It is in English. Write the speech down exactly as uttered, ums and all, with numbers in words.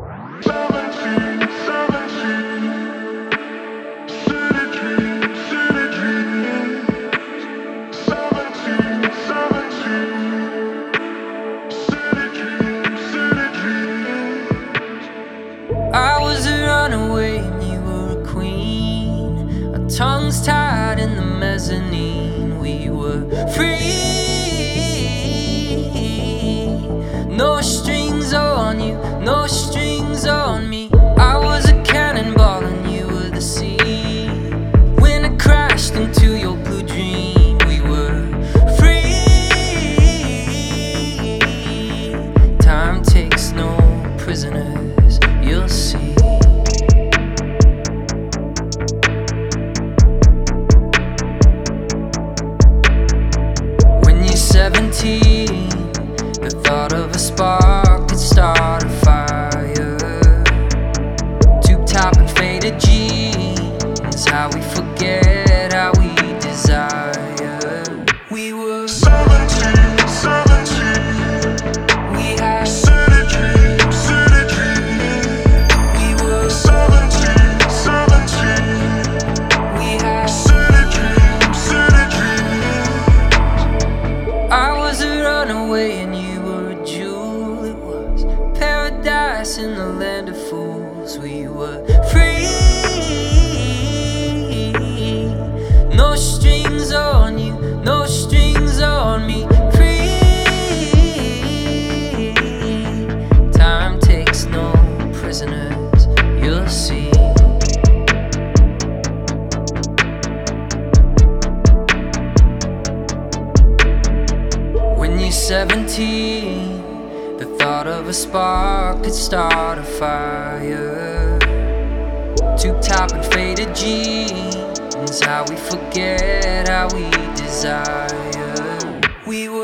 I was a runaway and you were a queen. Our tongues tied in the mezzanine. We were free. No strings on you, no strings on me. I was a cannonball and you were the sea. When I crashed into your blue dream, we were free. Time takes no prisoners, you'll see. When you're seventeen, the thought of a spark could start a fire. Tube top and faded jeans, how we forget how we desire. We were seventeen, seventeen. We had City dream, city dream. We were seventeen, seventeen. We had City dream, city dream. I was a runaway and you were a jewel. It was paradise in the land of fools. We were free. No strings on you, no strings on me. Free. Time takes no prisoners, you'll see. When you're seventeen, the thought of a spark could start a fire. Tube top and faded jeans, how we forget how we desire. We were